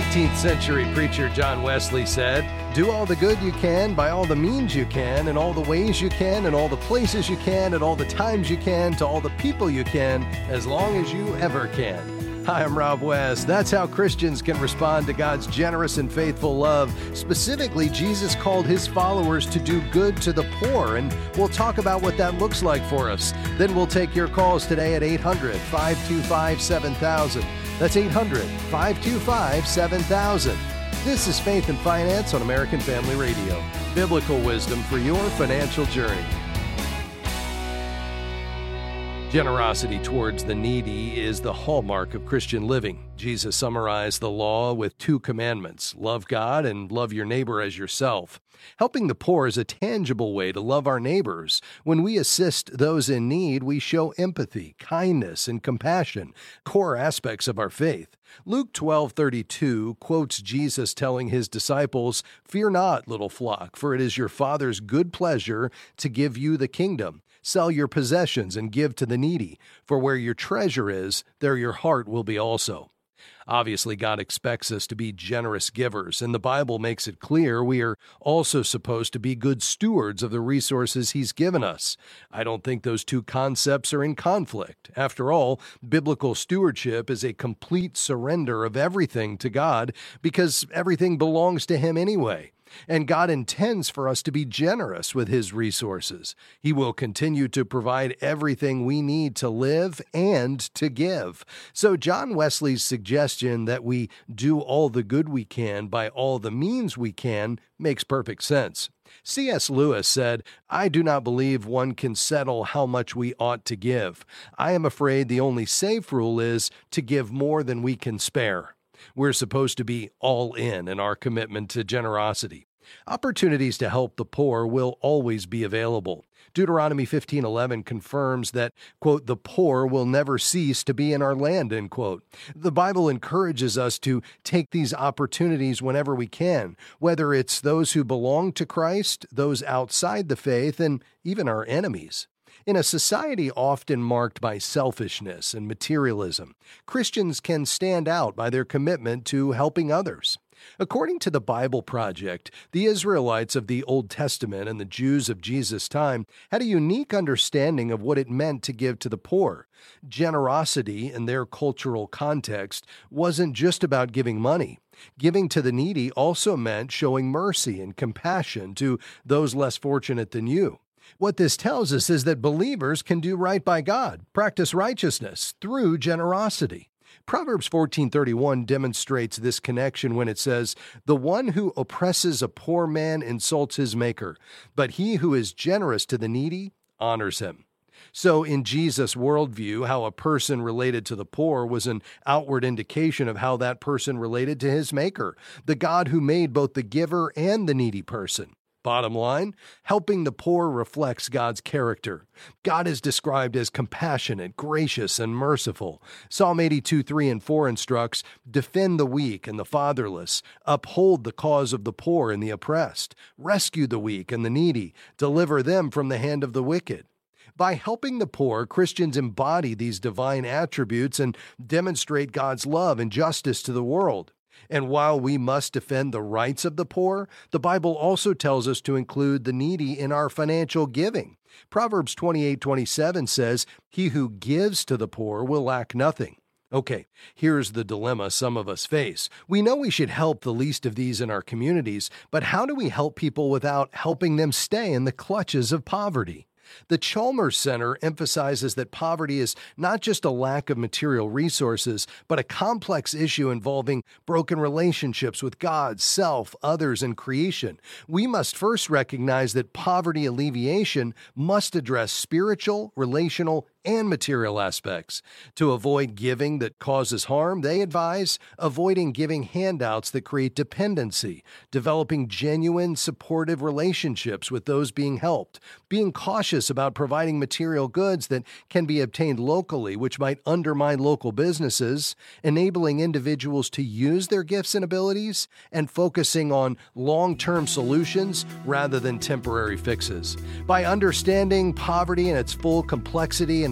19th century preacher John Wesley said, "Do all the good you can by all the means you can, in all the ways you can, in all the places you can, at all the times you can, to all the people you can, as long as you ever can." Hi, I'm Rob West. That's how Christians can respond to God's generous and faithful love. Specifically, Jesus called his followers to do good to the poor, and we'll talk about what that looks like for us. Then we'll take your calls today at 800-525-7000. That's 800-525-7000. This is Faith and Finance on American Family Radio. Biblical wisdom for your financial journey. Generosity towards the needy is the hallmark of Christian living. Jesus summarized the law with 2 commandments: love God and love your neighbor as yourself. Helping the poor is a tangible way to love our neighbors. When we assist those in need, we show empathy, kindness, and compassion, core aspects of our faith. Luke 12:32 quotes Jesus telling his disciples, "Fear not, little flock, for it is your Father's good pleasure to give you the kingdom. Sell your possessions and give to the needy, for where your treasure is, there your heart will be also." Obviously, God expects us to be generous givers, and the Bible makes it clear we are also supposed to be good stewards of the resources He's given us. I don't think those 2 concepts are in conflict. After all, biblical stewardship is a complete surrender of everything to God because everything belongs to Him anyway. And God intends for us to be generous with His resources. He will continue to provide everything we need to live and to give. So John Wesley's suggestion that we do all the good we can by all the means we can makes perfect sense. C.S. Lewis said, "I do not believe one can settle how much we ought to give. I am afraid the only safe rule is to give more than we can spare." We're supposed to be all in our commitment to generosity. Opportunities to help the poor will always be available. Deuteronomy 15:11 confirms that, quote, "the poor will never cease to be in our land," end quote. The Bible encourages us to take these opportunities whenever we can, whether it's those who belong to Christ, those outside the faith, and even our enemies. In a society often marked by selfishness and materialism, Christians can stand out by their commitment to helping others. According to the Bible Project, the Israelites of the Old Testament and the Jews of Jesus' time had a unique understanding of what it meant to give to the poor. Generosity in their cultural context wasn't just about giving money. Giving to the needy also meant showing mercy and compassion to those less fortunate than you. What this tells us is that believers can do right by God, practice righteousness through generosity. Proverbs 14:31 demonstrates this connection when it says, "The one who oppresses a poor man insults his maker, but he who is generous to the needy honors him." So in Jesus' worldview, how a person related to the poor was an outward indication of how that person related to his maker, the God who made both the giver and the needy person. Bottom line, helping the poor reflects God's character. God is described as compassionate, gracious, and merciful. Psalm 82:3 and 4 instructs, "Defend the weak and the fatherless, uphold the cause of the poor and the oppressed, rescue the weak and the needy, deliver them from the hand of the wicked." By helping the poor, Christians embody these divine attributes and demonstrate God's love and justice to the world. And while we must defend the rights of the poor, the Bible also tells us to include the needy in our financial giving. Proverbs 28:27 says, "He who gives to the poor will lack nothing." Okay, here's the dilemma some of us face. We know we should help the least of these in our communities, but how do we help people without helping them stay in the clutches of poverty? The Chalmers Center emphasizes that poverty is not just a lack of material resources, but a complex issue involving broken relationships with God, self, others, and creation. We must first recognize that poverty alleviation must address spiritual, relational, and material aspects. To avoid giving that causes harm, they advise avoiding giving handouts that create dependency, developing genuine, supportive relationships with those being helped, being cautious about providing material goods that can be obtained locally, which might undermine local businesses, enabling individuals to use their gifts and abilities, and focusing on long-term solutions rather than temporary fixes. By understanding poverty in its full complexity and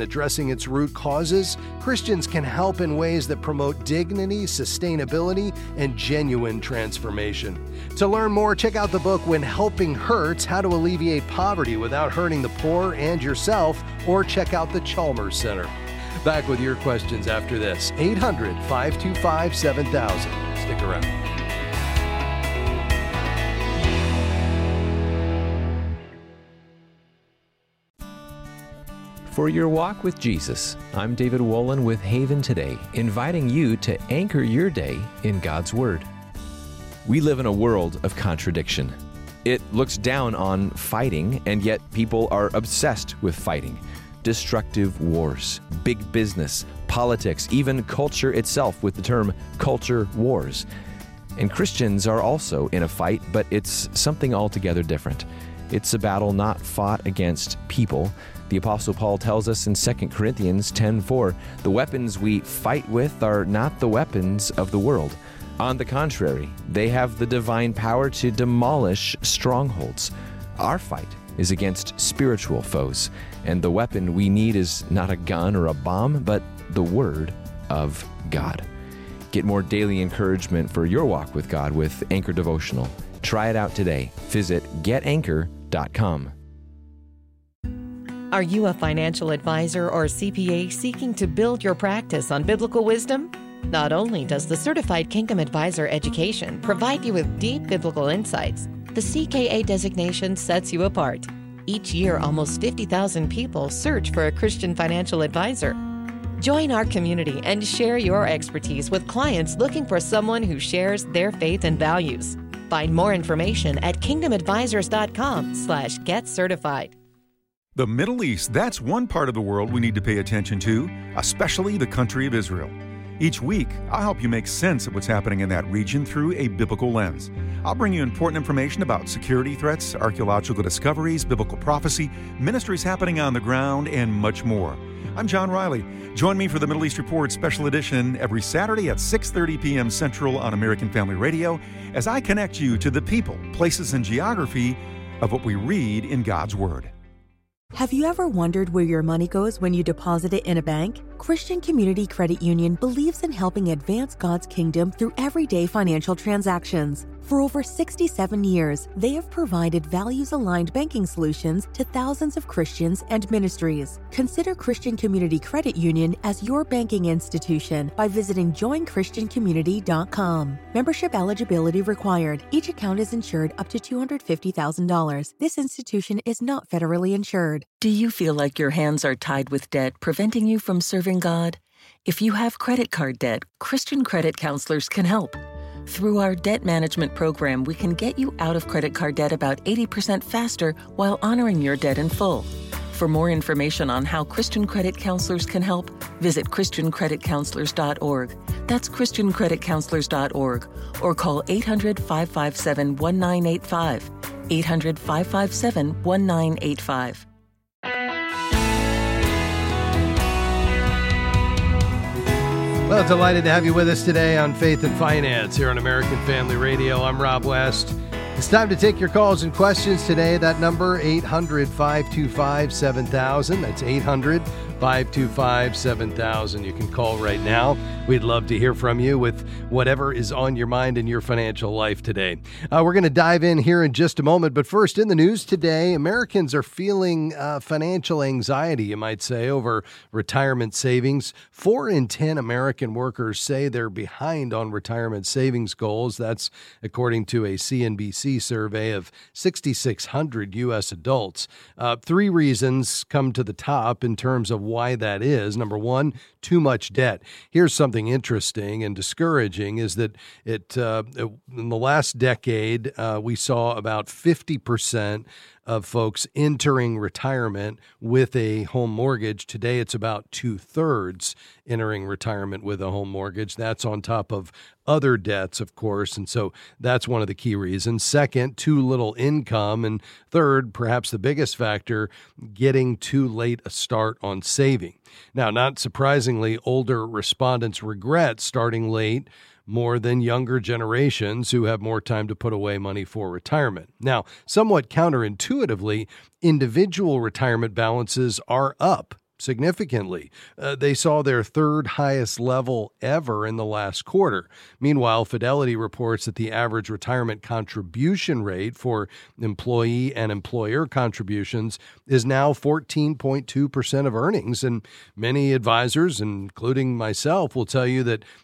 addressing its root causes, Christians can help in ways that promote dignity, sustainability, and genuine transformation. To learn more, check out the book When Helping Hurts, How to Alleviate Poverty Without Hurting the Poor and Yourself, or check out the Chalmers Center. Back with your questions after this. 800-525-7000. Stick around. For your walk with Jesus, I'm David Wolin with Haven Today, inviting you to anchor your day in God's Word. We live in a world of contradiction. It looks down on fighting, and yet people are obsessed with fighting. Destructive wars, big business, politics, even culture itself with the term culture wars. And Christians are also in a fight, but it's something altogether different. It's a battle not fought against people. The Apostle Paul tells us in 2 Corinthians 10:4, the weapons we fight with are not the weapons of the world. On the contrary, they have the divine power to demolish strongholds. Our fight is against spiritual foes, and the weapon we need is not a gun or a bomb, but the Word of God. Get more daily encouragement for your walk with God with Anchor Devotional. Try it out today. Visit getanchor.com. Are you a financial advisor or CPA seeking to build your practice on biblical wisdom? Not only does the Certified Kingdom Advisor education provide you with deep biblical insights, the CKA designation sets you apart. Each year, almost 50,000 people search for a Christian financial advisor. Join our community and share your expertise with clients looking for someone who shares their faith and values. Find more information at kingdomadvisors.com/getcertified. The Middle East, that's one part of the world we need to pay attention to, especially the country of Israel. Each week, I'll help you make sense of what's happening in that region through a biblical lens. I'll bring you important information about security threats, archaeological discoveries, biblical prophecy, ministries happening on the ground, and much more. I'm John Riley. Join me for the Middle East Report Special Edition every Saturday at 6:30 p.m. Central on American Family Radio as I connect you to the people, places, and geography of what we read in God's Word. Have you ever wondered where your money goes when you deposit it in a bank? Christian Community Credit Union believes in helping advance God's kingdom through everyday financial transactions. For over 67 years, they have provided values-aligned banking solutions to thousands of Christians and ministries. Consider Christian Community Credit Union as your banking institution by visiting joinchristiancommunity.com. Membership eligibility required. Each account is insured up to $250,000. This institution is not federally insured. Do you feel like your hands are tied with debt, preventing you from serving God? If you have credit card debt, Christian credit counselors can help. Through our debt management program, we can get you out of credit card debt about 80% faster while honoring your debt in full. For more information on how Christian credit counselors can help, visit ChristianCreditCounselors.org. That's ChristianCreditCounselors.org, or call 800-557-1985. 800-557-1985. Well, delighted to have you with us today on Faith and Finance here on American Family Radio. I'm Rob West. It's time to take your calls and questions today. That number, 800-525-7000. That's 800-525-7000. You can call right now. We'd love to hear from you with whatever is on your mind in your financial life today. We're going to dive in here in just a moment. But first, in the news today, Americans are feeling financial anxiety, you might say, over retirement savings. 4 in 10 American workers say they're behind on retirement savings goals. That's according to a CNBC survey of 6,600 U.S. adults. 3 reasons come to the top in terms of why that is. Number one, too much debt. Here's something interesting and discouraging is that in the last decade, we saw about 50% of folks entering retirement with a home mortgage. Today, it's about 2/3 entering retirement with a home mortgage. That's on top of other debts, of course, and so that's one of the key reasons. Second, too little income. And third, perhaps the biggest factor, getting too late a start on saving. Now, not surprisingly, older respondents regret starting late more than younger generations who have more time to put away money for retirement. Now, somewhat counterintuitively, individual retirement balances are up significantly. They saw their third highest level ever in the last quarter. Meanwhile, Fidelity reports that the average retirement contribution rate for employee and employer contributions is now 14.2% of earnings. And many advisors, including myself, will tell you that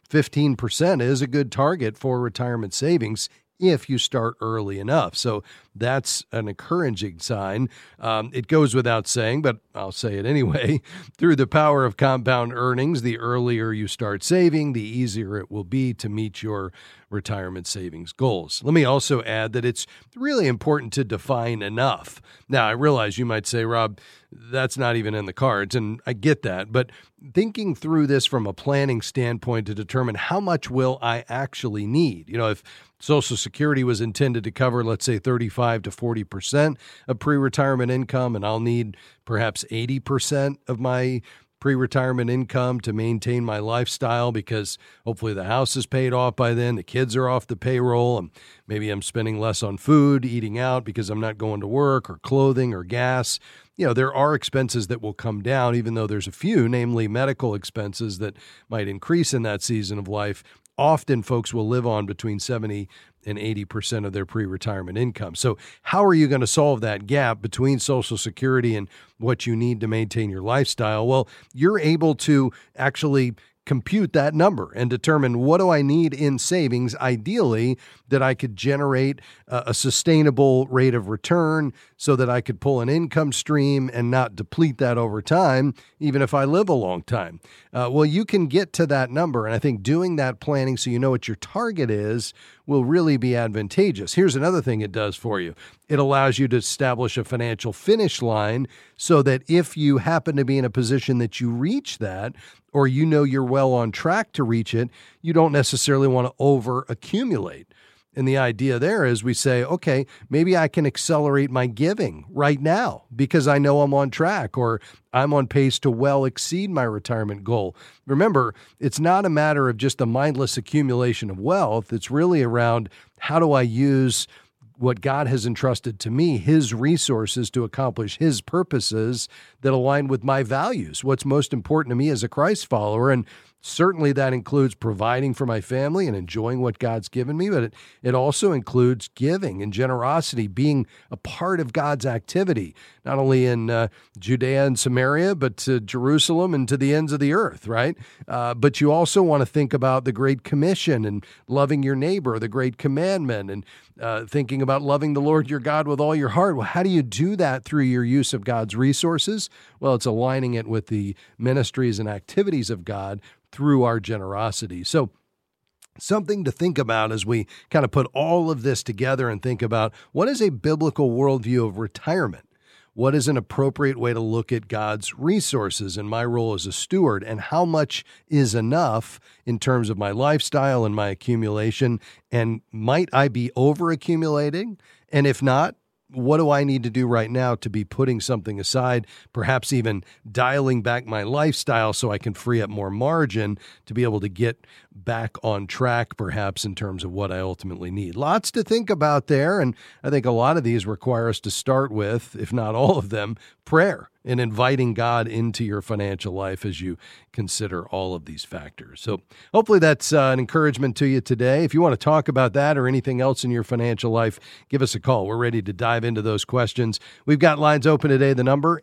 15% is a good target for retirement savings if you start early enough. So that's an encouraging sign. It goes without saying, but I'll say it anyway. Through the power of compound earnings, the earlier you start saving, the easier it will be to meet your retirement savings goals. Let me also add that it's really important to define enough. Now, I realize you might say, Rob, that's not even in the cards, and I get that, but thinking through this from a planning standpoint to determine how much will I actually need. If Social Security was intended to cover, let's say, 35 to 40% of pre-retirement income, and I'll need perhaps 80% of my pre-retirement income to maintain my lifestyle because hopefully the house is paid off by then, the kids are off the payroll, and maybe I'm spending less on food, eating out because I'm not going to work, or clothing or gas. There are expenses that will come down, even though there's a few, namely medical expenses, that might increase in that season of life. Often folks will live on between 70 and 80% of their pre-retirement income. So how are you going to solve that gap between Social Security and what you need to maintain your lifestyle? Well, you're able to actually compute that number and determine, what do I need in savings, ideally, that I could generate a sustainable rate of return so that I could pull an income stream and not deplete that over time, even if I live a long time. Well, you can get to that number. And I think doing that planning so you know what your target is will really be advantageous. Here's another thing it does for you. It allows you to establish a financial finish line so that if you happen to be in a position that you reach that, or you're well on track to reach it, you don't necessarily want to over accumulate. And the idea there is we say, okay, maybe I can accelerate my giving right now because I know I'm on track, or I'm on pace to well exceed my retirement goal. Remember, it's not a matter of just the mindless accumulation of wealth. It's really around, how do I use what God has entrusted to me, His resources, to accomplish His purposes that align with my values, what's most important to me as a Christ follower. And certainly that includes providing for my family and enjoying what God's given me, but it also includes giving and generosity, being a part of God's activity, not only in Judea and Samaria, but to Jerusalem and to the ends of the earth, right? But you also want to think about the Great Commission and loving your neighbor, the Great Commandment, and thinking about loving the Lord your God with all your heart. Well, how do you do that through your use of God's resources? Well, it's aligning it with the ministries and activities of God through our generosity. So something to think about as we kind of put all of this together and think about, what is a biblical worldview of retirement? What is an appropriate way to look at God's resources and my role as a steward, and how much is enough in terms of my lifestyle and my accumulation? And might I be over accumulating? And if not, what do I need to do right now to be putting something aside, perhaps even dialing back my lifestyle so I can free up more margin to be able to get back on track, perhaps in terms of what I ultimately need? Lots to think about there. And I think a lot of these require us to start with, if not all of them, prayer and inviting God into your financial life as you consider all of these factors. So hopefully that's an encouragement to you today. If you want to talk about that or anything else in your financial life, give us a call. We're ready to dive into those questions. We've got lines open today. The number,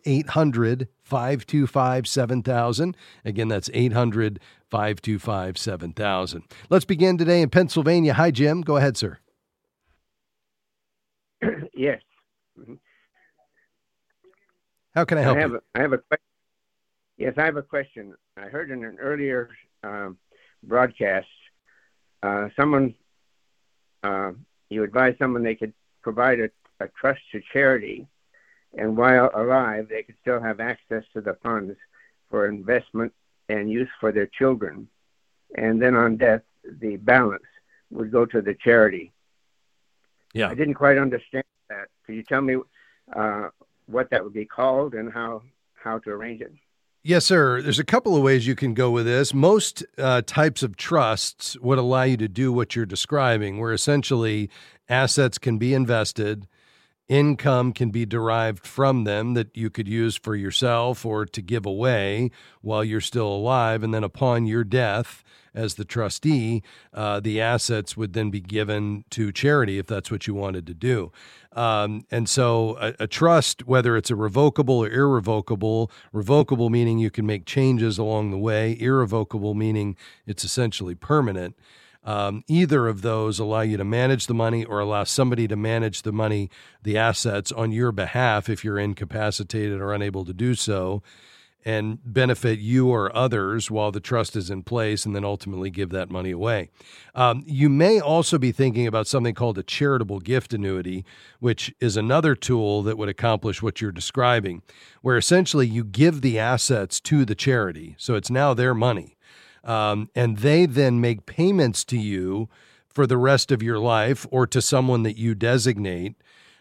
800-525-7000. Again, that's 800-525-7000. Let's begin today in Pennsylvania. Hi, Jim. Go ahead, sir. Yes. How can I help you? I have a question. Yes, I have a question. I heard in an earlier broadcast, you advised someone they could provide a trust to charity, and while alive, they could still have access to the funds for investment and use for their children. And then on death, the balance would go to the charity. Yeah. I didn't quite understand that. Could you tell me what that would be called and how to arrange it? Yes, sir. There's a couple of ways you can go with this. Most types of trusts would allow you to do what you're describing, where essentially assets can be invested Income can be derived from them that you could use for yourself or to give away while you're still alive. And then upon your death, as the trustee, the assets would then be given to charity if that's what you wanted to do. And so a trust, whether it's a revocable or irrevocable, revocable meaning you can make changes along the way, irrevocable meaning it's essentially permanent. Either of those allow you to manage the money or allow somebody to manage the money, the assets on your behalf if you're incapacitated or unable to do so, and benefit you or others while the trust is in place, and then ultimately give that money away. You may also be thinking about something called a charitable gift annuity, which is another tool that would accomplish what you're describing, where essentially you give the assets to the charity, so it's now their money. And they then make payments to you for the rest of your life or to someone that you designate.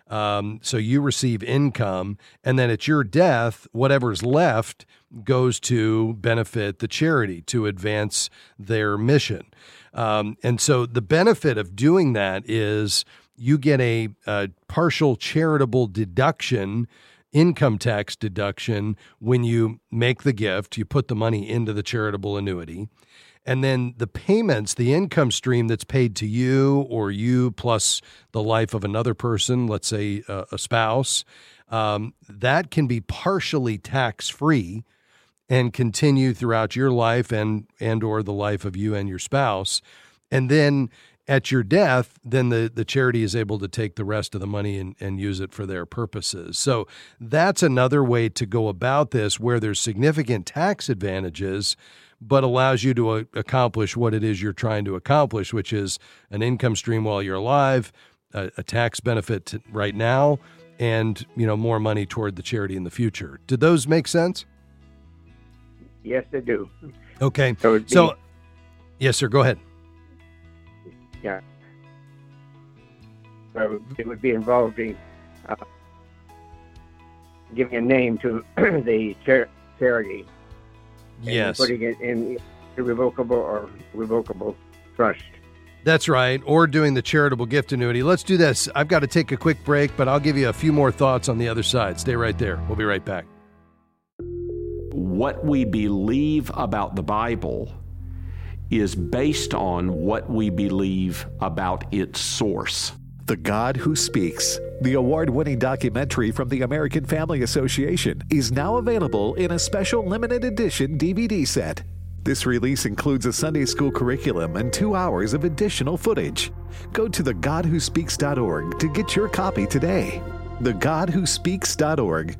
So you receive income, and then at your death, whatever's left goes to benefit the charity to advance their mission. And so the benefit of doing that is you get a partial charitable deduction, income tax deduction, when you make the gift. You put the money into the charitable annuity. And then the payments, the income stream that's paid to you or you plus the life of another person, let's say a spouse, that can be partially tax-free and continue throughout your life and or the life of you and your spouse. And then at your death, then the charity is able to take the rest of the money and use it for their purposes. So that's another way to go about this, where there's significant tax advantages, but allows you to accomplish what it is you're trying to accomplish, which is an income stream while you're alive, a tax benefit right now, and more money toward the charity in the future. Did those make sense? Yes, they do. Okay. So yes, sir, go ahead. Yeah. So it would be involving giving a name to the charity. Yes. Putting it in irrevocable or revocable trust. That's right. Or doing the charitable gift annuity. Let's do this. I've got to take a quick break, but I'll give you a few more thoughts on the other side. Stay right there. We'll be right back. What we believe about the Bible is based on what we believe about its source. The God Who Speaks, the award-winning documentary from the American Family Association, is now available in a special limited edition DVD set. This release includes a Sunday school curriculum and 2 hours of additional footage. Go to thegodwhospeaks.org to get your copy today. thegodwhospeaks.org.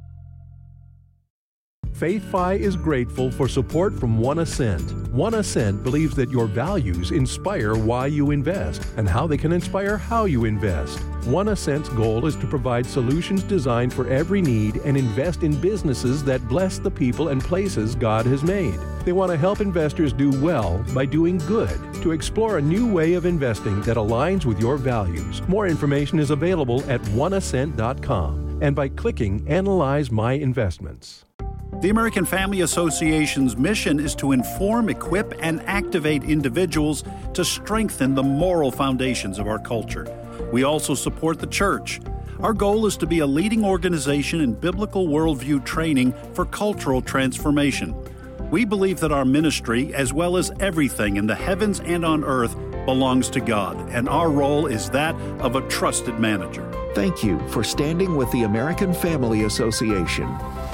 FaithFi is grateful for support from One Ascent. One Ascent believes that your values inspire why you invest and how they can inspire how you invest. One Ascent's goal is to provide solutions designed for every need and invest in businesses that bless the people and places God has made. They want to help investors do well by doing good, to explore a new way of investing that aligns with your values. More information is available at oneascent.com and by clicking Analyze My Investments. The American Family Association's mission is to inform, equip, and activate individuals to strengthen the moral foundations of our culture. We also support the church. Our goal is to be a leading organization in biblical worldview training for cultural transformation. We believe that our ministry, as well as everything in the heavens and on earth, belongs to God, and our role is that of a trusted manager. Thank you for standing with the American Family Association.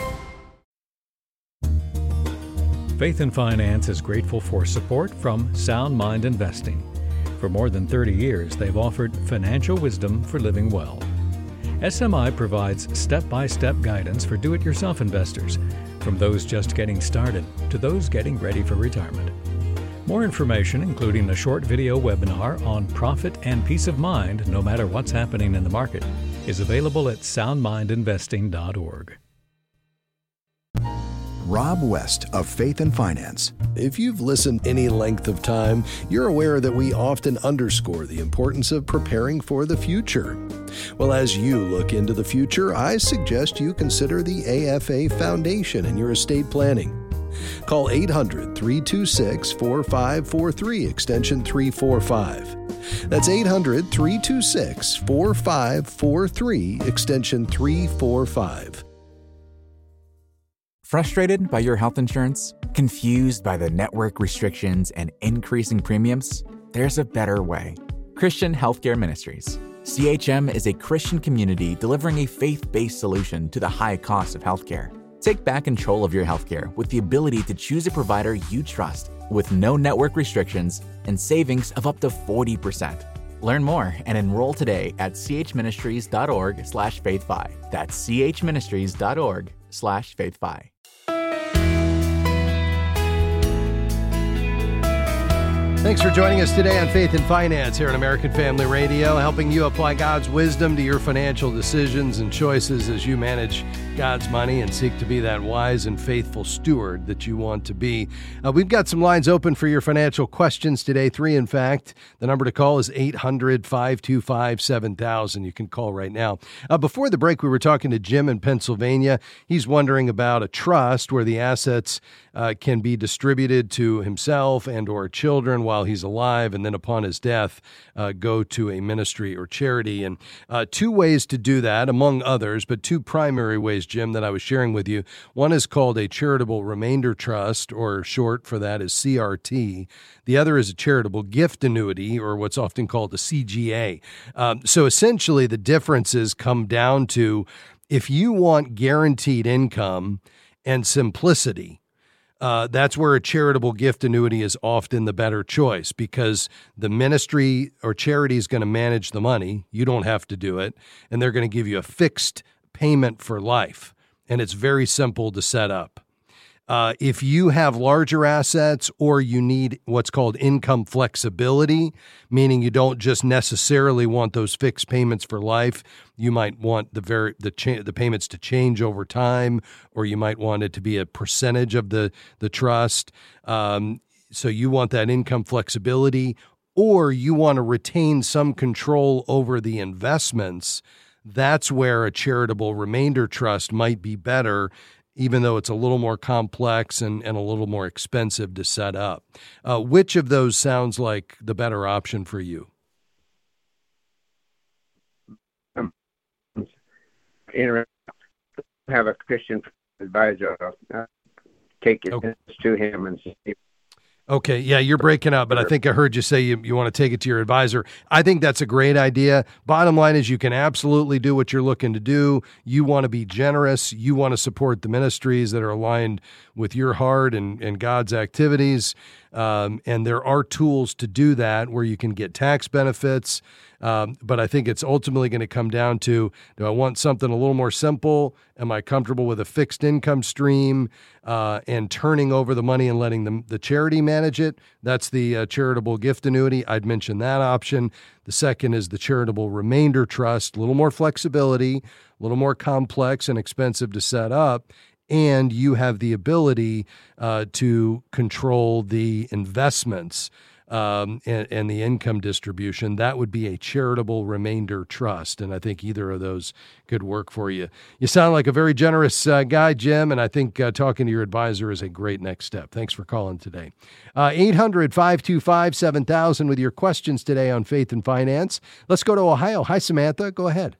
Faith and Finance is grateful for support from Sound Mind Investing. For more than 30 years, they've offered financial wisdom for living well. SMI provides step-by-step guidance for do-it-yourself investors, from those just getting started to those getting ready for retirement. More information, including a short video webinar on profit and peace of mind no matter what's happening in the market, is available at soundmindinvesting.org. Rob West of Faith and Finance. If you've listened any length of time, you're aware that we often underscore the importance of preparing for the future. Well, as you look into the future, I suggest you consider the AFA Foundation in your estate planning. Call 800-326-4543, extension 345. That's 800-326-4543, extension 345. Frustrated by your health insurance? Confused by the network restrictions and increasing premiums? There's a better way. Christian Healthcare Ministries. CHM is a Christian community delivering a faith-based solution to the high cost of healthcare. Take back control of your healthcare with the ability to choose a provider you trust with no network restrictions and savings of up to 40%. Learn more and enroll today at chministries.org/faithfi. That's chministries.org/faithfi. Thanks for joining us today on Faith and Finance here on American Family Radio, helping you apply God's wisdom to your financial decisions and choices as you manage God's money and seek to be that wise and faithful steward that you want to be. We've got some lines open for your financial questions today, 3 in fact. The number to call is 800-525-7000. You can call right now. Before the break, we were talking to Jim in Pennsylvania. He's wondering about a trust where the assets can be distributed to himself and or children while he's alive, and then upon his death, go to a ministry or charity. And 2 ways to do that, among others, but 2 primary ways, Jim, that I was sharing with you. One is called a charitable remainder trust, or short for that is CRT. The other is a charitable gift annuity, or what's often called a CGA. So essentially, the differences come down to if you want guaranteed income and simplicity, that's where a charitable gift annuity is often the better choice, because the ministry or charity is going to manage the money. You don't have to do it, and they're going to give you a fixed payment for life, and it's very simple to set up. If you have larger assets or you need what's called income flexibility, meaning you don't just necessarily want those fixed payments for life, you might want the payments to change over time, or you might want it to be a percentage of the trust. So you want that income flexibility, or you want to retain some control over the investments. That's where a charitable remainder trust might be better, even though it's a little more complex and a little more expensive to set up. Which of those sounds like the better option for you? Have a Christian advisor. Take it to him and see. Okay, yeah, you're breaking up, but I think I heard you say you want to take it to your advisor. I think that's a great idea. Bottom line is you can absolutely do what you're looking to do. You want to be generous. You want to support the ministries that are aligned with your heart and God's activities. And there are tools to do that where you can get tax benefits. But I think it's ultimately going to come down to, do I want something a little more simple? Am I comfortable with a fixed income stream and turning over the money and letting the charity manage it? That's the charitable gift annuity. I'd mention that option. The second is the charitable remainder trust, a little more flexibility, a little more complex and expensive to set up. And you have the ability to control the investments and the income distribution. That would be a charitable remainder trust, and I think either of those could work for you. You sound like a very generous guy, Jim, and I think talking to your advisor is a great next step. Thanks for calling today. 800-525-7000 with your questions today on Faith and Finance. Let's go to Ohio. Hi, Samantha. Go ahead.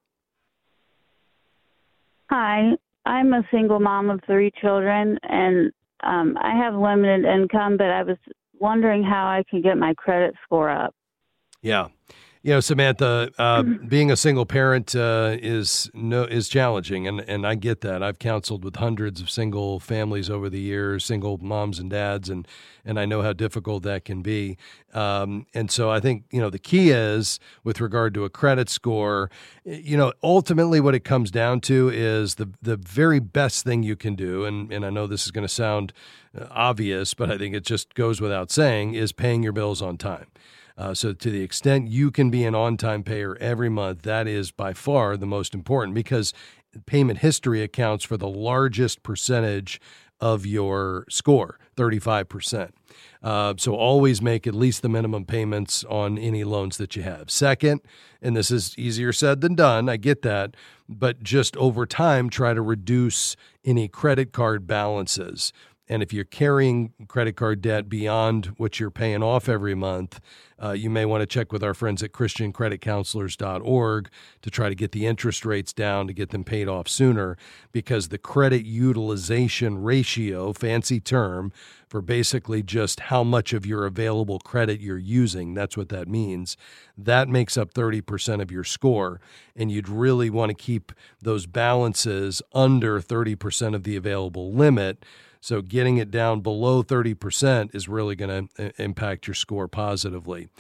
Hi. I'm a single mom of 3 children, and I have limited income, but I was wondering how I can get my credit score up. Yeah. You know, Samantha, being a single parent is challenging, and I get that. I've counseled with hundreds of single families over the years, single moms and dads, and I know how difficult that can be. And so I think, the key is, with regard to a credit score, ultimately what it comes down to is the very best thing you can do, and I know this is going to sound obvious, but I think it just goes without saying, is paying your bills on time. So to the extent you can be an on-time payer every month, that is by far the most important, because payment history accounts for the largest percentage of your score, 35%. So always make at least the minimum payments on any loans that you have. Second, and this is easier said than done, I get that, but just over time, try to reduce any credit card balances. And if you're carrying credit card debt beyond what you're paying off every month, you may want to check with our friends at ChristianCreditCounselors.org to try to get the interest rates down to get them paid off sooner, because the credit utilization ratio, fancy term, for basically just how much of your available credit you're using, that's what that means, that makes up 30% of your score. And you'd really want to keep those balances under 30% of the available limit. So getting it down below 30% is really going to impact your score positively.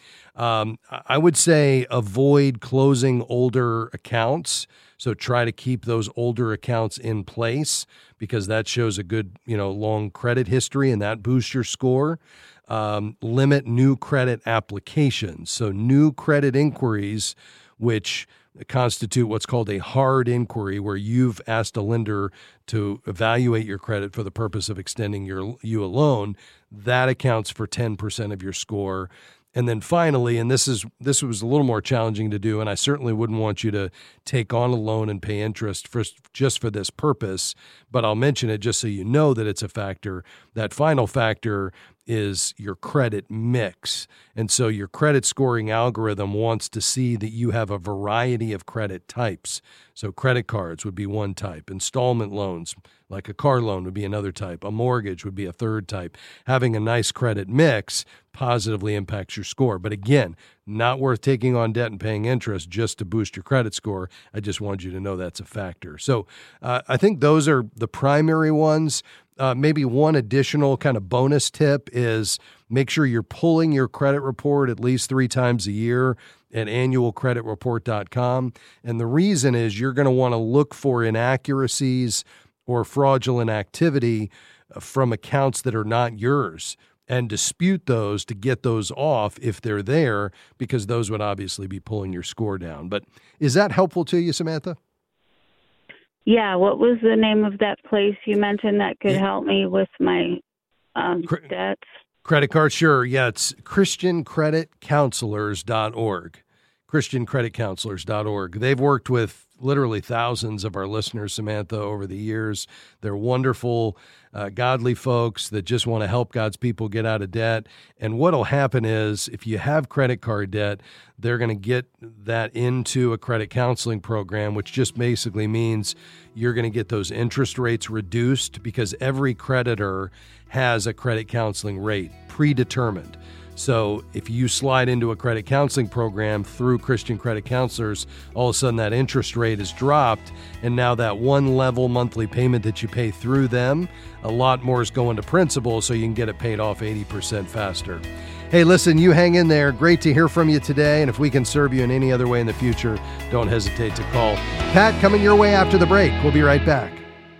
I would say avoid closing older accounts. So try to keep those older accounts in place, because that shows a good, long credit history, and that boosts your score. Limit new credit applications. So new credit inquiries, which constitute what's called a hard inquiry, where you've asked a lender to evaluate your credit for the purpose of extending you a loan, that accounts for 10% of your score. And then finally, and this was a little more challenging to do, and I certainly wouldn't want you to take on a loan and pay interest just for this purpose, but I'll mention it just so you know that it's a factor. That final factor is your credit mix. And so your credit scoring algorithm wants to see that you have a variety of credit types. So credit cards would be one type. Installment loans, like a car loan, would be another type. A mortgage would be a third type. Having a nice credit mix positively impacts your score. But again, not worth taking on debt and paying interest just to boost your credit score. I just want you to know that's a factor. So I think those are the primary ones. Maybe one additional kind of bonus tip is make sure you're pulling your credit report at least 3 times a year at annualcreditreport.com. And the reason is you're going to want to look for inaccuracies or fraudulent activity from accounts that are not yours and dispute those to get those off if they're there, because those would obviously be pulling your score down. But is that helpful to you, Samantha? Yeah, what was the name of that place you mentioned that could help me with my debts? Credit card, sure. Yeah, it's ChristianCreditCounselors.org. ChristianCreditCounselors.org. They've worked with literally thousands of our listeners, Samantha, over the years. They're wonderful, godly folks that just want to help God's people get out of debt. And what'll happen is if you have credit card debt, they're going to get that into a credit counseling program, which just basically means you're going to get those interest rates reduced, because every creditor has a credit counseling rate predetermined. So if you slide into a credit counseling program through Christian Credit Counselors, all of a sudden that interest rate is dropped, and now that one level monthly payment that you pay through them, a lot more is going to principal, so you can get it paid off 80% faster. Hey, listen, you hang in there. Great to hear from you today, and if we can serve you in any other way in the future, don't hesitate to call. Pat, coming your way after the break. We'll be right back.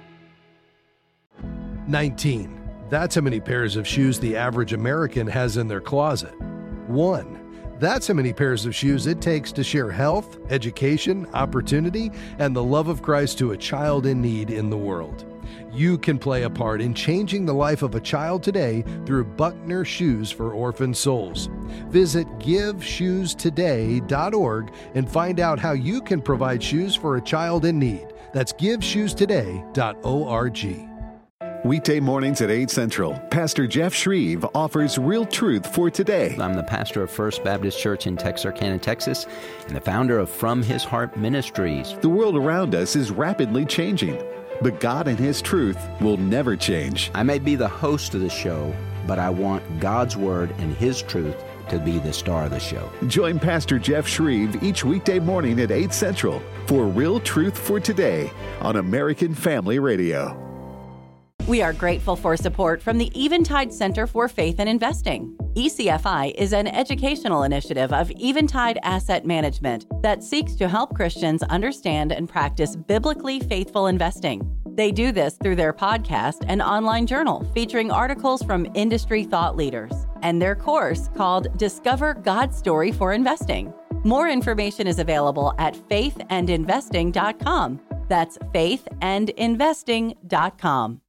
19. That's how many pairs of shoes the average American has in their closet. 1. That's how many pairs of shoes it takes to share health, education, opportunity, and the love of Christ to a child in need in the world. You can play a part in changing the life of a child today through Buckner Shoes for Orphan Souls. Visit GiveShoesToday.org and find out how you can provide shoes for a child in need. That's GiveShoesToday.org. Weekday mornings at 8 Central, Pastor Jeff Shreve offers real truth for today. I'm the pastor of First Baptist Church in Texarkana, Texas, and the founder of From His Heart Ministries. The world around us is rapidly changing, but God and His truth will never change. I may be the host of the show, but I want God's Word and His truth to be the star of the show. Join Pastor Jeff Shreve each weekday morning at 8 Central for Real Truth for Today on American Family Radio. We are grateful for support from the Eventide Center for Faith and Investing. ECFI is an educational initiative of Eventide Asset Management that seeks to help Christians understand and practice biblically faithful investing. They do this through their podcast and online journal featuring articles from industry thought leaders and their course called Discover God's Story for Investing. More information is available at faithandinvesting.com. That's faithandinvesting.com.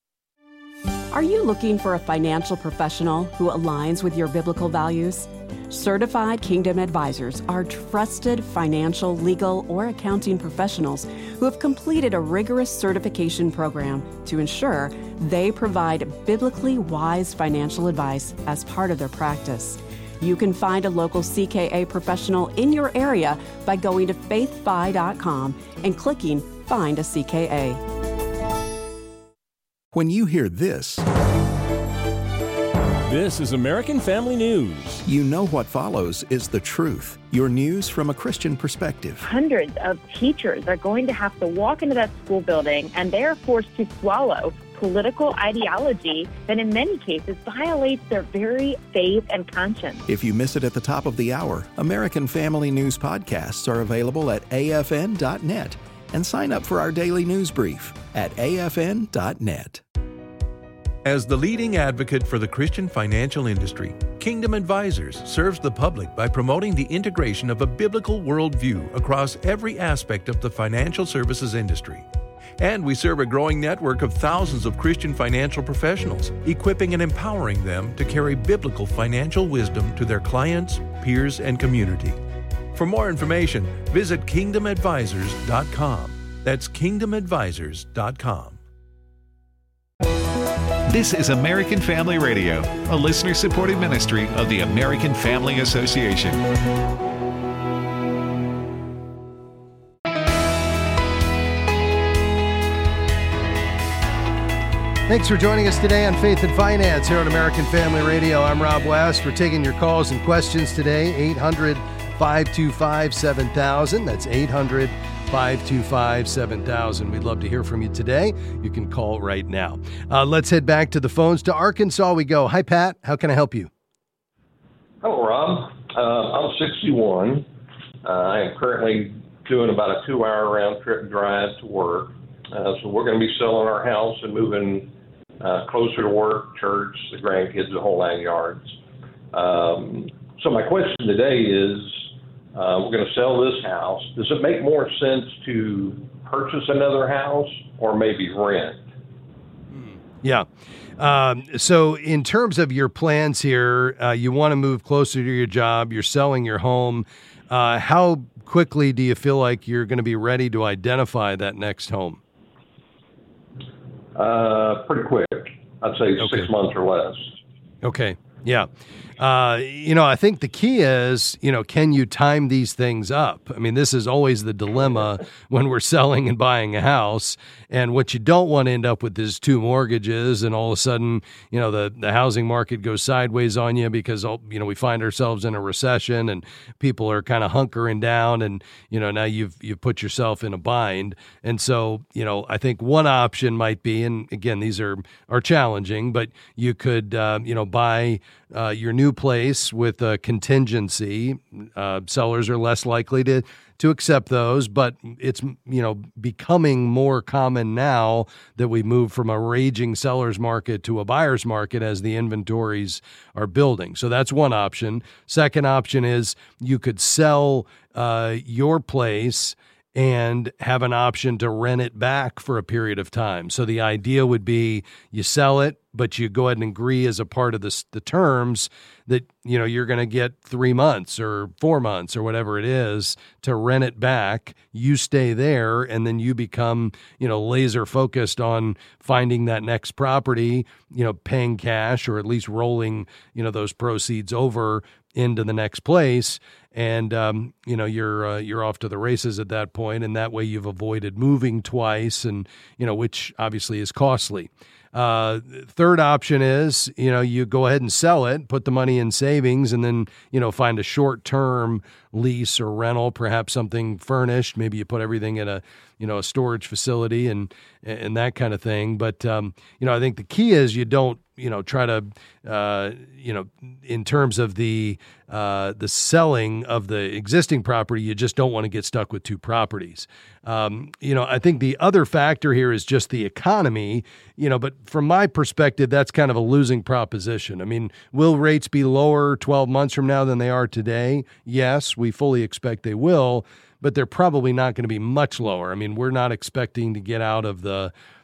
Are you looking for a financial professional who aligns with your biblical values? Certified Kingdom Advisors are trusted financial, legal, or accounting professionals who have completed a rigorous certification program to ensure they provide biblically wise financial advice as part of their practice. You can find a local CKA professional in your area by going to faithfi.com and clicking Find a CKA. When you hear this is American Family News. You know what follows is the truth. Your news from a Christian perspective. Hundreds of teachers are going to have to walk into that school building, and they are forced to swallow political ideology that in many cases violates their very faith and conscience. If you miss it at the top of the hour, American Family News podcasts are available at afn.net. And sign up for our daily news brief at afn.net. As the leading advocate for the Christian financial industry, Kingdom Advisors serves the public by promoting the integration of a biblical worldview across every aspect of the financial services industry. And we serve a growing network of thousands of Christian financial professionals, equipping and empowering them to carry biblical financial wisdom to their clients, peers, and community. For more information, visit kingdomadvisors.com. That's kingdomadvisors.com. This is American Family Radio, a listener-supported ministry of the American Family Association. Thanks for joining us today on Faith and Finance here on American Family Radio. I'm Rob West. We're taking your calls and questions today, 800-525-7000. That's 800-525-7000. We'd love to hear from you today. You can call right now. Let's head back to the phones. To Arkansas we go. Hi, Pat. How can I help you? Hello, Rob. I'm 61. I am currently doing about a 2-hour round-trip drive to work. So we're going to be selling our house and moving closer to work, church, the grandkids, the whole 9 yards. So my question today is, we're going to sell this house. Does it make more sense to purchase another house or maybe rent? Yeah. So in terms of your plans here, you want to move closer to your job. You're selling your home. How quickly do you feel like you're going to be ready to identify that next home? Pretty quick. I'd say 6 months or less. Okay. Yeah. I think the key is, can you time these things up? I mean, this is always the dilemma when we're selling and buying a house. And what you don't want to end up with is 2 mortgages, and all of a sudden, the housing market goes sideways on you because, we find ourselves in a recession and people are kind of hunkering down, and, now you've put yourself in a bind. And so, I think one option might be, and again, these are challenging, but you could, buy your new place with a contingency. Sellers are less likely to accept those, but it's, becoming more common now that we move from a raging seller's market to a buyer's market as the inventories are building. So that's one option. Second option is you could sell your place and have an option to rent it back for a period of time. So the idea would be you sell it, but you go ahead and agree as a part of the terms that, you're going to get 3 months or 4 months or whatever it is to rent it back. You stay there, and then you become, laser focused on finding that next property, paying cash or at least rolling, those proceeds over into the next place. And, you're off to the races at that point, and that way you've avoided moving twice, and, which obviously is costly. Third option is, you go ahead and sell it, put the money in savings, and then, find a short-term lease or rental, perhaps something furnished. Maybe you put everything in a storage facility and that kind of thing. But, I think the key is you don't, try to, in terms of the selling of the existing property, you just don't want to get stuck with 2 properties. I think the other factor here is just the economy, but from my perspective, that's kind of a losing proposition. I mean, will rates be lower 12 months from now than they are today? Yes, we fully expect they will, but they're probably not going to be much lower. I mean, we're not expecting to get out of the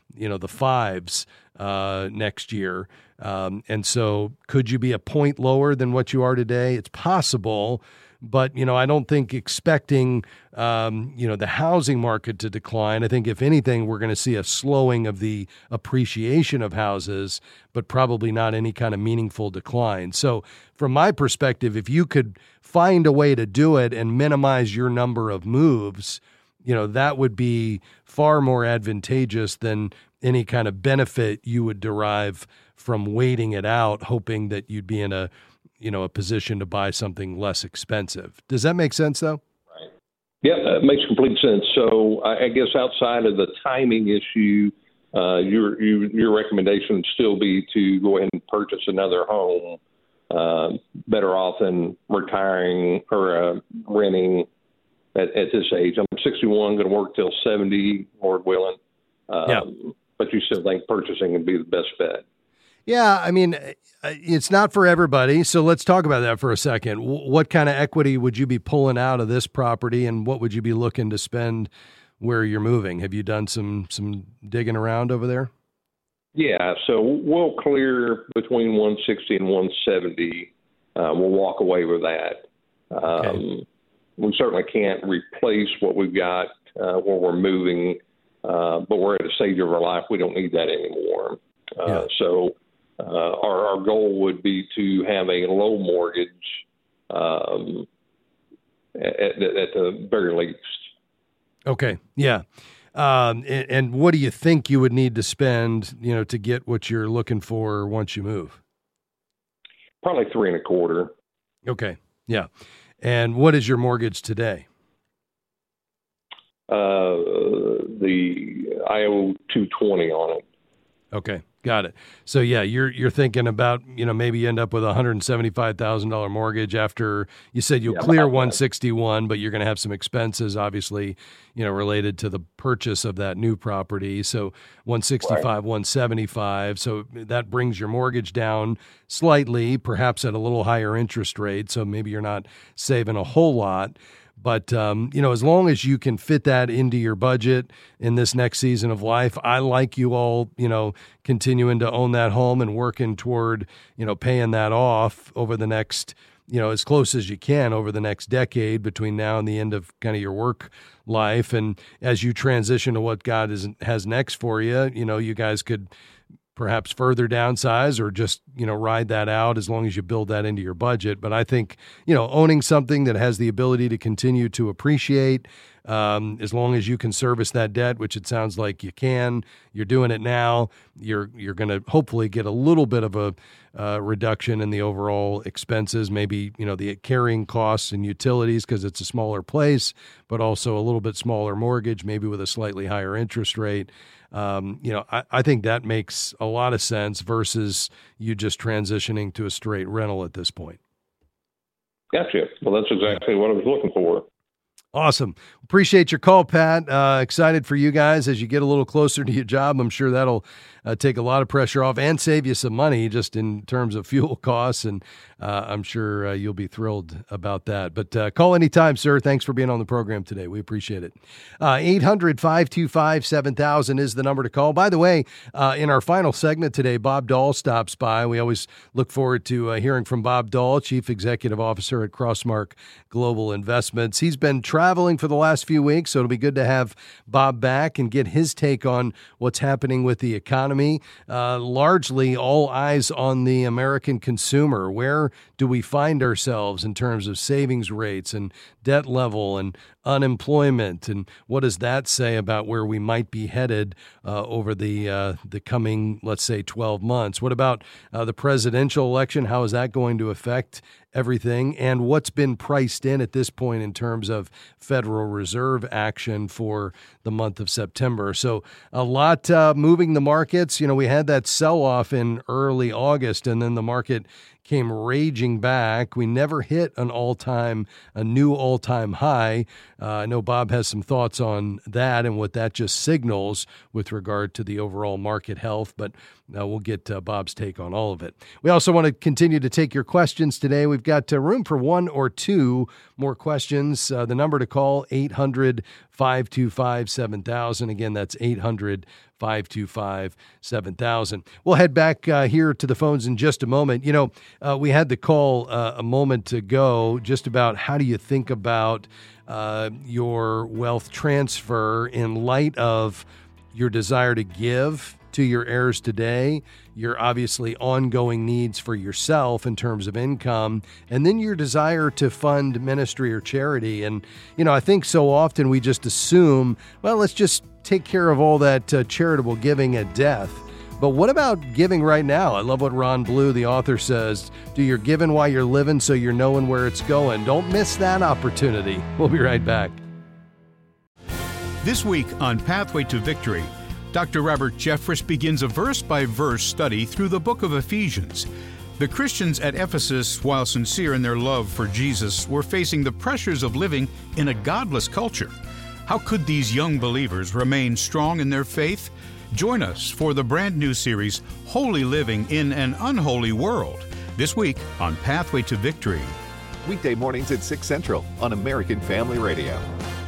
the fives next year. And so could you be a point lower than what you are today? It's possible. But, I don't think expecting, the housing market to decline. I think, if anything, we're going to see a slowing of the appreciation of houses, but probably not any kind of meaningful decline. So from my perspective, if you could find a way to do it and minimize your number of moves, that would be far more advantageous than any kind of benefit you would derive from waiting it out, hoping that you'd be in a position to buy something less expensive. Does that make sense, though? Right. Yeah, that makes complete sense. So I guess outside of the timing issue, your recommendation would still be to go ahead and purchase another home, better off than retiring or renting at this age. I'm 61, going to work till 70, Lord willing. But you still think purchasing would be the best bet? Yeah, I mean, it's not for everybody. So let's talk about that for a second. What kind of equity would you be pulling out of this property, and what would you be looking to spend where you're moving? Have you done some digging around over there? Yeah, so we'll clear between 160 and 170. We'll walk away with that. Okay. We certainly can't replace what we've got where we're moving, but we're at a stage of our life we don't need that anymore. So our goal would be to have a low mortgage at the very least. Okay, yeah. And what do you think you would need to spend, to get what you're looking for once you move? Probably 3.25. Okay, yeah. And what is your mortgage today? I owe $220 on it. Okay, got it. So yeah, you're thinking about, maybe you end up with a $175,000 mortgage after you said you'll clear 161, but you're going to have some expenses, obviously, related to the purchase of that new property. So 165, right. 175. So that brings your mortgage down slightly, perhaps at a little higher interest rate. So maybe you're not saving a whole lot. But, as long as you can fit that into your budget in this next season of life, I like you all, continuing to own that home and working toward, paying that off over the next, as close as you can over the next decade between now and the end of kind of your work life. And as you transition to what God has next for you, you guys could perhaps further downsize or just, ride that out as long as you build that into your budget. But I think, owning something that has the ability to continue to appreciate, as long as you can service that debt, which it sounds like you can, you're doing it now, you're going to hopefully get a little bit of a reduction in the overall expenses, maybe, the carrying costs and utilities because it's a smaller place, but also a little bit smaller mortgage, maybe with a slightly higher interest rate. I think that makes a lot of sense versus you just transitioning to a straight rental at this point. Gotcha. Well, that's exactly what I was looking for. Awesome. Appreciate your call, Pat. Excited for you guys as you get a little closer to your job. I'm sure that'll take a lot of pressure off and save you some money just in terms of fuel costs. And I'm sure you'll be thrilled about that. But call anytime, sir. Thanks for being on the program today. We appreciate it. 800-525-7000 is the number to call. By the way, in our final segment today, Bob Dahl stops by. We always look forward to hearing from Bob Dahl, Chief Executive Officer at Crossmark Global Investments. He's been traveling for the last few weeks, so it'll be good to have Bob back and get his take on what's happening with the economy. Largely all eyes on the American consumer. Where do we find ourselves in terms of savings rates and debt level and unemployment, and what does that say about where we might be headed over the coming, let's say, 12 months? What about the presidential election? How is that going to affect everything? And what's been priced in at this point in terms of Federal Reserve action for the month of September? So a lot moving the markets. We had that sell-off in early August, and then the market came raging back. We never hit a new all-time high. I know Bob has some thoughts on that and what that just signals with regard to the overall market health, but we'll get Bob's take on all of it. We also want to continue to take your questions today. We've got room for one or two more questions. The number to call, 800-525-7000. Again, that's 800 525-7000. We'll head back here to the phones in just a moment. You know, we had the call a moment ago just about how do you think about your wealth transfer in light of your desire to give to your heirs today, your obviously ongoing needs for yourself in terms of income, and then your desire to fund ministry or charity. And, you know, I think so often we just assume, well, let's just take care of all that charitable giving at death. But what about giving right now? I love what Ron Blue, the author, says. Do your giving while you're living so you're knowing where it's going. Don't miss that opportunity. We'll be right back. This week on Pathway to Victory, Dr. Robert Jeffress begins a verse-by-verse study through the book of Ephesians. The Christians at Ephesus, while sincere in their love for Jesus, were facing the pressures of living in a godless culture. How could these young believers remain strong in their faith? Join us for the brand new series, Holy Living in an Unholy World, this week on Pathway to Victory. Weekday mornings at 6 Central on American Family Radio.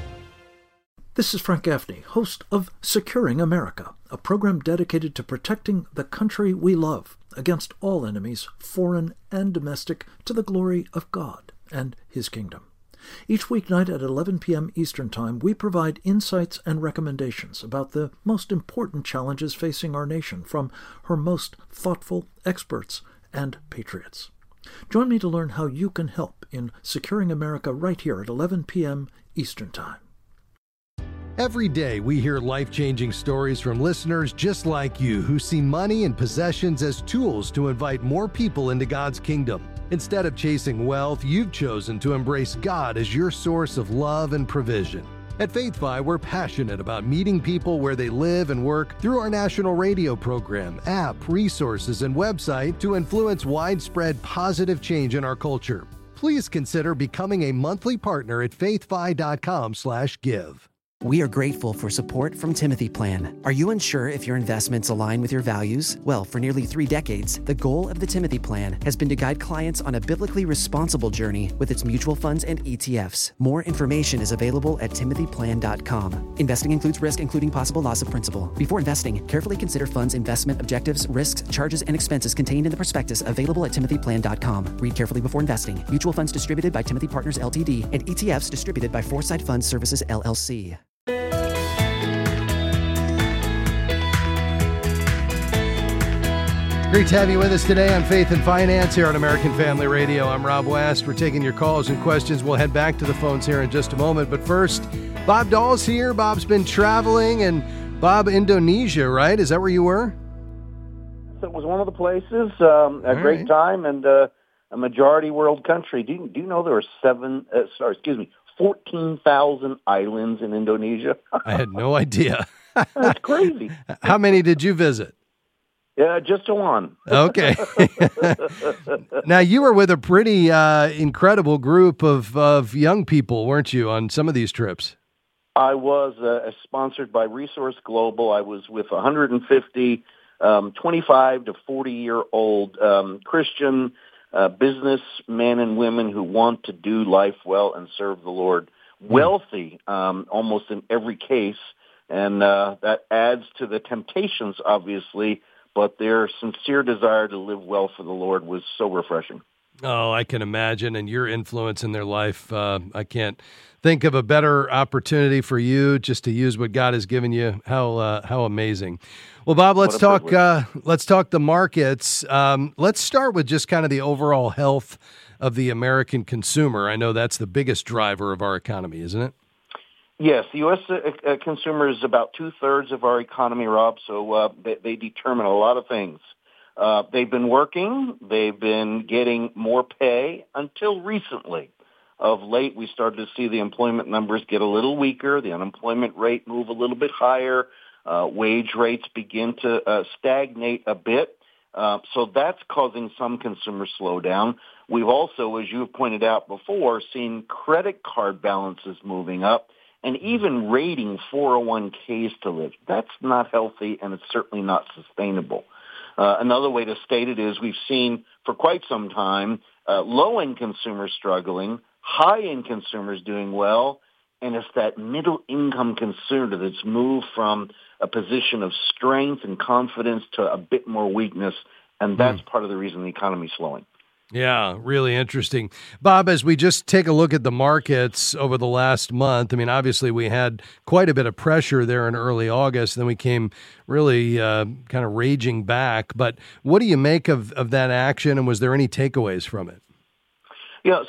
This is Frank Gaffney, host of Securing America, a program dedicated to protecting the country we love against all enemies, foreign and domestic, to the glory of God and His kingdom. Each weeknight at 11 p.m. Eastern Time, we provide insights and recommendations about the most important challenges facing our nation from her most thoughtful experts and patriots. Join me to learn how you can help in Securing America right here at 11 p.m. Eastern Time. Every day we hear life-changing stories from listeners just like you who see money and possessions as tools to invite more people into God's kingdom. Instead of chasing wealth, you've chosen to embrace God as your source of love and provision. At FaithFi, we're passionate about meeting people where they live and work through our national radio program, app, resources, and website to influence widespread positive change in our culture. Please consider becoming a monthly partner at faithfi.com/give. We are grateful for support from Timothy Plan. Are you unsure if your investments align with your values? Well, for nearly 3 decades, the goal of the Timothy Plan has been to guide clients on a biblically responsible journey with its mutual funds and ETFs. More information is available at timothyplan.com. Investing includes risk, including possible loss of principal. Before investing, carefully consider funds' investment objectives, risks, charges, and expenses contained in the prospectus available at timothyplan.com. Read carefully before investing. Mutual funds distributed by Timothy Partners Ltd. and ETFs distributed by Foresight Fund Services LLC. Great to have you with us today on Faith and Finance here on American Family Radio. I'm Rob West. We're taking your calls and questions. We'll head back to the phones here in just a moment. But first, Bob Dahl's here. Bob's been traveling, and Bob, Indonesia, right? Is that where you were? It was one of the places. A great time, and a majority world country. Do you know there are 14,000 islands in Indonesia? I had no idea. That's crazy. How many did you visit? Yeah, just one. Okay. Now, you were with a pretty incredible group of young people, weren't you, on some of these trips? I was sponsored by Resource Global. I was with 150 25 to 40-year-old Christian businessmen and women who want to do life well and serve the Lord. Wealthy, almost in every case, and that adds to the temptations, obviously, but their sincere desire to live well for the Lord was so refreshing. Oh, I can imagine, and your influence in their life, I can't think of a better opportunity for you just to use what God has given you. How amazing. Well, Bob, let's talk the markets. Let's start with just kind of the overall health of the American consumer. I know that's the biggest driver of our economy, isn't it? Yes, the U.S. Consumer is about 2/3 of our economy, Rob, so they determine a lot of things. They've been working. They've been getting more pay until recently. Of late, we started to see the employment numbers get a little weaker, the unemployment rate move a little bit higher, wage rates begin to stagnate a bit. So that's causing some consumer slowdown. We've also, as you've pointed out before, seen credit card balances moving up and even rating 401ks to live. That's not healthy, and it's certainly not sustainable. Another way to state it is we've seen for quite some time low-end consumers struggling, high-end consumers doing well, and it's that middle-income consumer that's moved from a position of strength and confidence to a bit more weakness, and that's part of the reason the economy's slowing. Yeah, really interesting. Bob, as we just take a look at the markets over the last month, I mean, obviously we had quite a bit of pressure there in early August, then we came really kind of raging back. But what do you make of that action, and was there any takeaways from it? Yeah,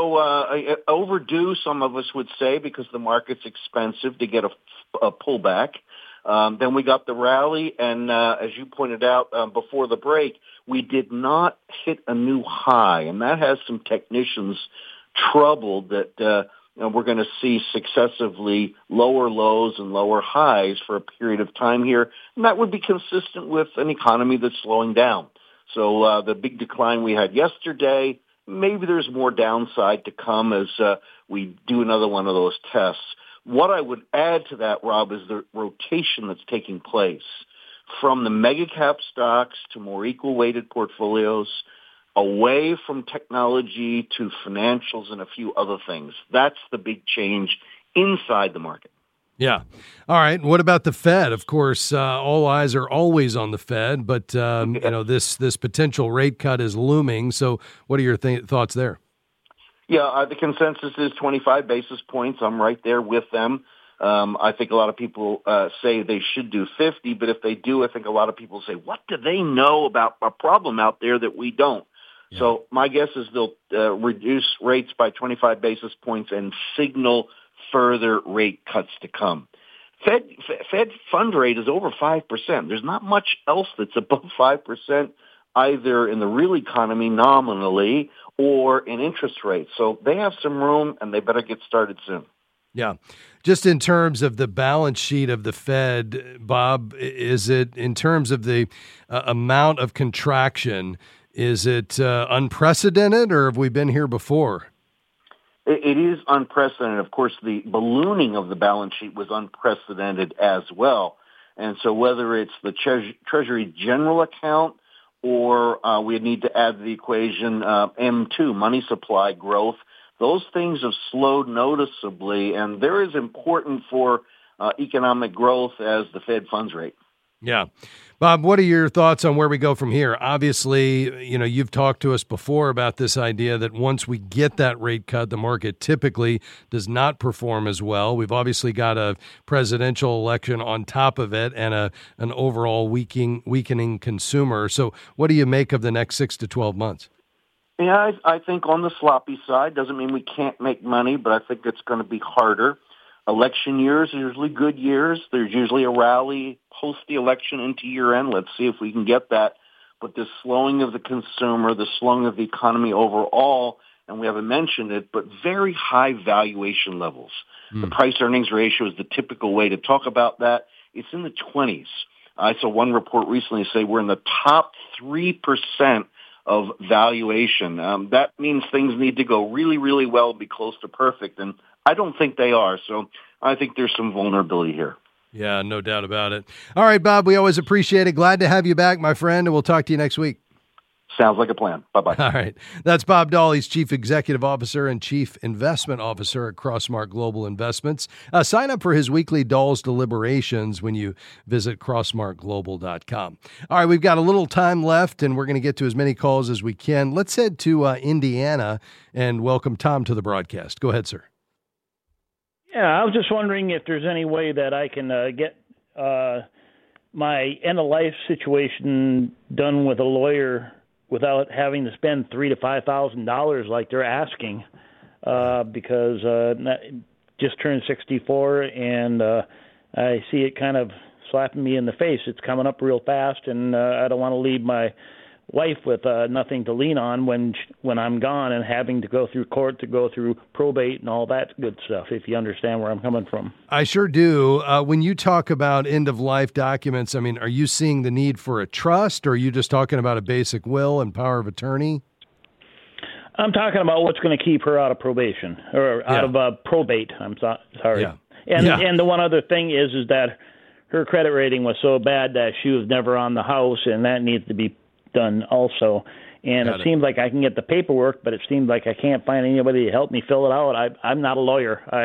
so overdue, some of us would say, because the market's expensive to get a pullback. Then we got the rally, and as you pointed out before the break, we did not hit a new high, and that has some technicians troubled that we're going to see successively lower lows and lower highs for a period of time here, and that would be consistent with an economy that's slowing down. So the big decline we had yesterday, maybe there's more downside to come as we do another one of those tests. What I would add to that, Rob, is the rotation that's taking place from the mega cap stocks to more equal weighted portfolios, away from technology to financials and a few other things. That's the big change inside the market. Yeah. All right. What about the Fed? Of course, all eyes are always on the Fed, but this potential rate cut is looming. So what are your thoughts there? Yeah, the consensus is 25 basis points. I'm right there with them. I think a lot of people say they should do 50, but if they do, I think a lot of people say, what do they know about a problem out there that we don't? Yeah. So my guess is they'll reduce rates by 25 basis points and signal further rate cuts to come. Fed fund rate is over 5%. There's not much else that's above 5%, either in the real economy nominally or in interest rates. So they have some room, and they better get started soon. Yeah. Just in terms of the balance sheet of the Fed, Bob, is it in terms of the amount of contraction, is it unprecedented, or have we been here before? It is unprecedented. Of course, the ballooning of the balance sheet was unprecedented as well. And so whether it's the Treasury General Account or we need to add to the equation M2, money supply growth, those things have slowed noticeably, and they're as important for economic growth as the Fed funds rate. Yeah. Bob, what are your thoughts on where we go from here? Obviously, you've talked to us before about this idea that once we get that rate cut, the market typically does not perform as well. We've obviously got a presidential election on top of it and an overall weakening consumer. So what do you make of the next 6 to 12 months? Yeah, I think on the sloppy side, doesn't mean we can't make money, but I think it's going to be harder. Election years are usually good years. There's usually a rally post the election into year end. Let's see if we can get that. But the slowing of the consumer, the slowing of the economy overall, and we haven't mentioned it, but very high valuation levels. The price earnings ratio is the typical way to talk about that. It's in the 20s. I saw one report recently say we're in the top 3% of valuation. That means things need to go really, really well, be close to perfect. And I don't think they are. So I think there's some vulnerability here. Yeah, no doubt about it. All right, Bob, we always appreciate it. Glad to have you back, my friend, and we'll talk to you next week. Sounds like a plan. Bye-bye. All right. That's Bob Dahl. He's Chief Executive Officer and Chief Investment Officer at Crossmark Global Investments. Sign up for his weekly Dahl's Deliberations when you visit crossmarkglobal.com. All right, we've got a little time left, and we're going to get to as many calls as we can. Let's head to Indiana and welcome Tom to the broadcast. Go ahead, sir. Yeah, I was just wondering if there's any way that I can get my end-of-life situation done with a lawyer without having to spend $3,000 to $5,000 like they're asking, because just turned 64 and I see it kind of slapping me in the face. It's coming up real fast, and I don't want to leave my wife with nothing to lean on when I'm gone and having to go through court, to go through probate and all that good stuff, if you understand where I'm coming from. I sure do. When you talk about end-of-life documents, I mean, are you seeing the need for a trust, or are you just talking about a basic will and power of attorney? I'm talking about what's going to keep her out of probation, or out of probate. I'm sorry. Yeah. And the one other thing is that her credit rating was so bad that she was never on the house, and that needs to be done also. And it seems like I can get the paperwork, but it seems like I can't find anybody to help me fill it out. I'm not a lawyer.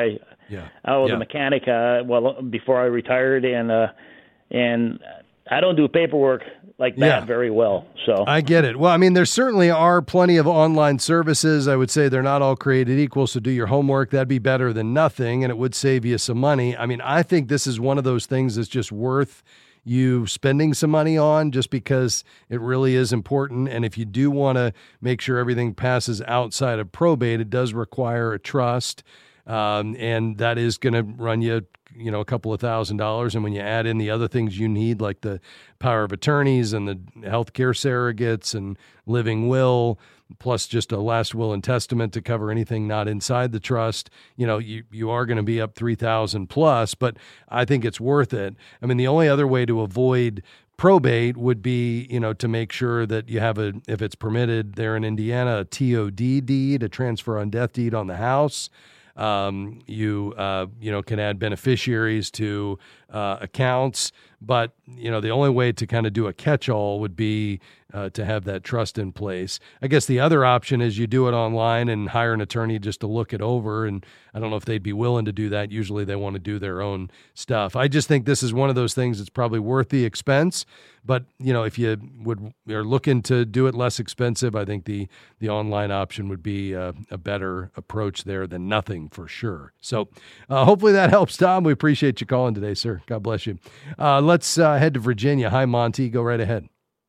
I was a mechanic before I retired, and I don't do paperwork like that very well. So I get it. Well, I mean, there certainly are plenty of online services. I would say they're not all created equal, so do your homework. That'd be better than nothing, and it would save you some money. I mean, I think this is one of those things that's just worth you spending some money on, just because it really is important. And if you do want to make sure everything passes outside of probate, it does require a trust. And that is going to run you, a couple of $1,000s. And when you add in the other things you need, like the power of attorneys and the healthcare surrogates and living will, plus just a last will and testament to cover anything not inside the trust, you are going to be up $3,000 plus, but I think it's worth it. I mean, the only other way to avoid probate would be, to make sure that you have if it's permitted there in Indiana, a TOD deed, a transfer on death deed on the house. You can add beneficiaries to accounts, but the only way to kind of do a catch-all would be to have that trust in place. I guess the other option is you do it online and hire an attorney just to look it over, and I don't know if they'd be willing to do that. Usually they want to do their own stuff. I just think this is one of those things that's probably worth the expense, but if you are looking to do it less expensive, I think the online option would be a better approach there than nothing, for sure. So hopefully that helps, Tom. We appreciate you calling today, sir. God bless you. Let's head to Virginia. Hi, Monty. Go right ahead.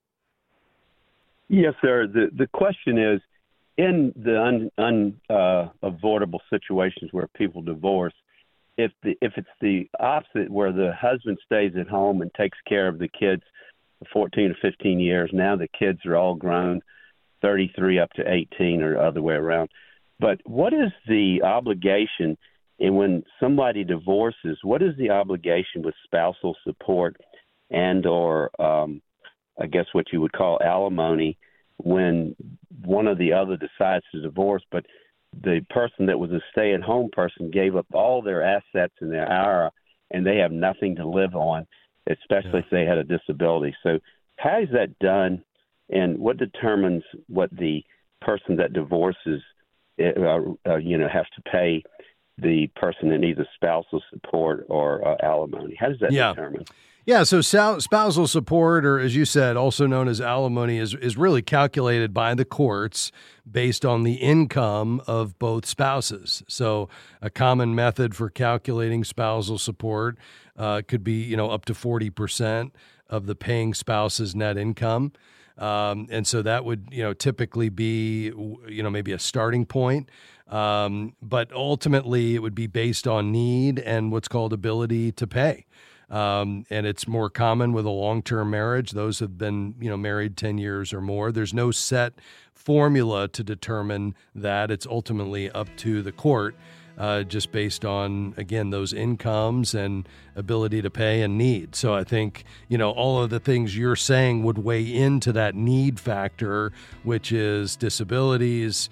Yes, sir. The question is, in the unavoidable situations where people divorce, if it's the opposite, where the husband stays at home and takes care of the kids for 14 or 15 years, now the kids are all grown, 33 up to 18 or the other way around. But what is the obligation, and when somebody divorces, what is the obligation with spousal support and or I guess what you would call alimony, when one or the other decides to divorce, but the person that was a stay-at-home person gave up all their assets and their IRA, and they have nothing to live on, especially if they had a disability. So how is that done, and what determines what the person that divorces has to pay the person that needs a spousal support or alimony? How does that determine? Yeah, so spousal support, or as you said, also known as alimony, is really calculated by the courts based on the income of both spouses. So a common method for calculating spousal support could be, up to 40% of the paying spouse's net income. And so that would, typically be, maybe a starting point. But ultimately it would be based on need and what's called ability to pay. And it's more common with a long-term marriage. Those have been, married 10 years or more. There's no set formula to determine that. It's ultimately up to the court, just based on, again, those incomes and ability to pay and need. So I think, all of the things you're saying would weigh into that need factor, which is disabilities,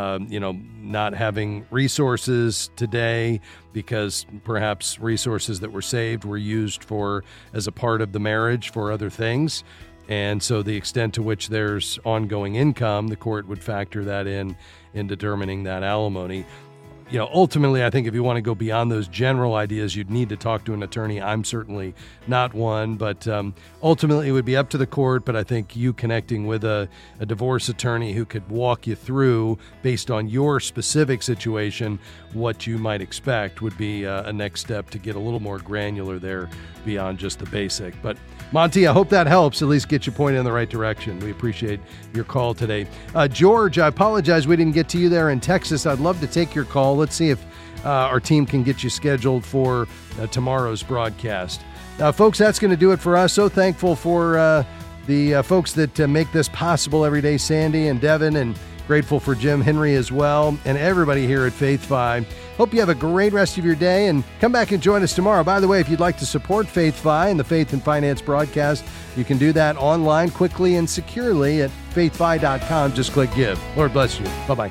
not having resources today because perhaps resources that were saved were used as a part of the marriage for other things. And so the extent to which there's ongoing income, the court would factor that in determining that alimony. Ultimately, I think if you want to go beyond those general ideas, you'd need to talk to an attorney. I'm certainly not one, but ultimately it would be up to the court. But I think you connecting with a divorce attorney who could walk you through, based on your specific situation, what you might expect would be a next step to get a little more granular there beyond just the basic. But Monty, I hope that helps, at least get you pointed in the right direction. We appreciate your call today. George, I apologize we didn't get to you there in Texas. I'd love to take your call. Let's see if our team can get you scheduled for tomorrow's broadcast. Folks, that's going to do it for us. So thankful for the folks that make this possible every day, Sandy and Devin, and grateful for Jim Henry as well, and everybody here at Faith-Fi. Hope you have a great rest of your day, and come back and join us tomorrow. By the way, if you'd like to support Faith-Fi and the Faith and Finance broadcast, you can do that online quickly and securely at faithfi.com. Just click Give. Lord bless you. Bye-bye.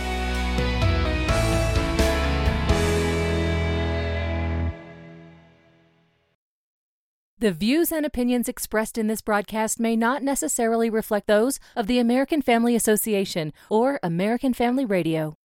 The views and opinions expressed in this broadcast may not necessarily reflect those of the American Family Association or American Family Radio.